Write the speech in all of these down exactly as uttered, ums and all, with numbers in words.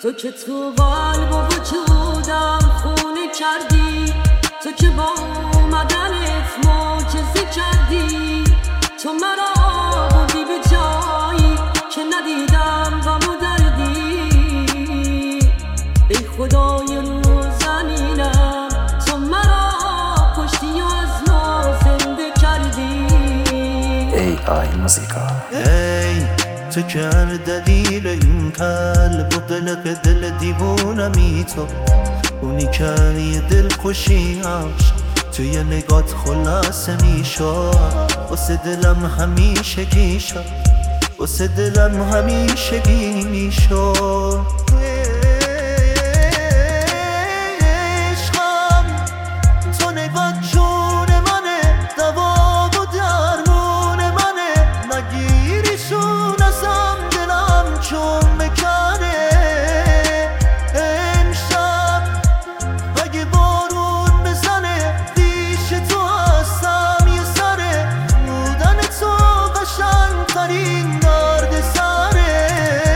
تو که تو قلب و وجودم خونه کردی، تو که با اومدنت معجزه کردی، تو مرا بودی به جایی که ندیدم غم و دردی. ای خدای رو زمینم تو مرا کشتی و از نو زنده کردی. ای آی موزیکا، ای تو که هر دلیل این قلب و قلق دل دیوونمی، تو اونی که یه دل خوشیاش توی نگات خلاصه میشد. واسه دلم همیشه گی شد، واسه دلم همیشه گی میشد. عشقم تو نگات جون منه، دوا و درمون منه، نگیریشون ازم دلم چون بکنه. امشب اگه بارون بزنه پیش تو هستم یه سره، بودن تو قشنگ‌ترین درد سره.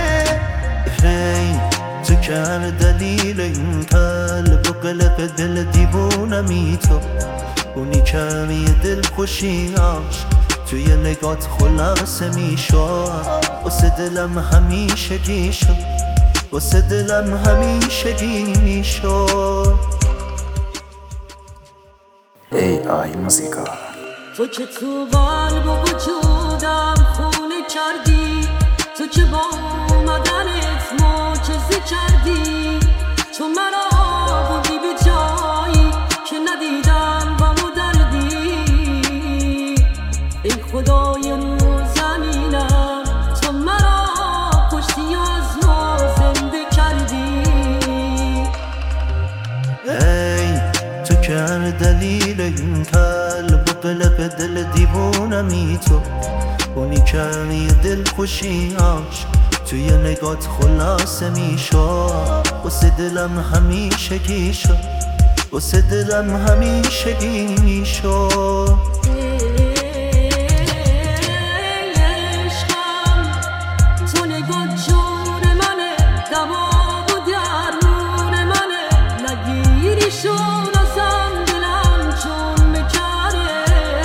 هی تو که هر دلیل این قلب و قلق دل دیوونمی، تو اونی که یه دل خوشیاش توی نگات خلاصه میشد. واسه دلم همیشه گی شد، واسه دلم همیشه گی میشد. ای آی موزیکا، تو که تو قلب و وجودم خونه کردی، تو که با اومدنت معجزه کردی، تو مرا بودی به جایی که ندیدم غم و دردی. ای خدای رو زمینم تو مرا کشتی و از نو زنده کردی. ای تو که هر دلیل این قلب و قلق دل دیوونمی، تو اونی که یه دل خوشیاش توی نگات خلاصه میشد. واسه دلم همیشه گی شد، واسه دلم همیشه گی میشد. عشقم تو نگات جون منه، دوا و درمون منه، نگیریشون ازم دلم چون بکنه.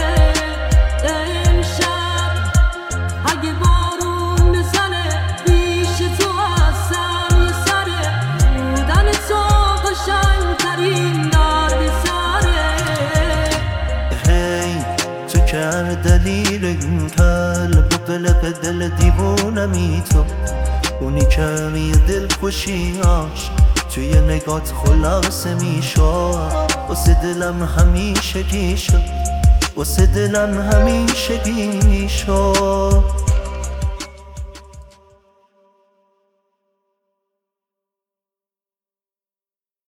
امشب اگه بارون بزنه پیش تو هستم یه سره، بودن تو قشنگ‌ترین درد سره. هی تو که هر دلیل این قلب و قلق دل دیوونمی، تو اونی که یه دل خوشیاش توی نگات خلاصه میشد. واسه دلم همیشه گی شد، واسه دلم همیشه گی میشد.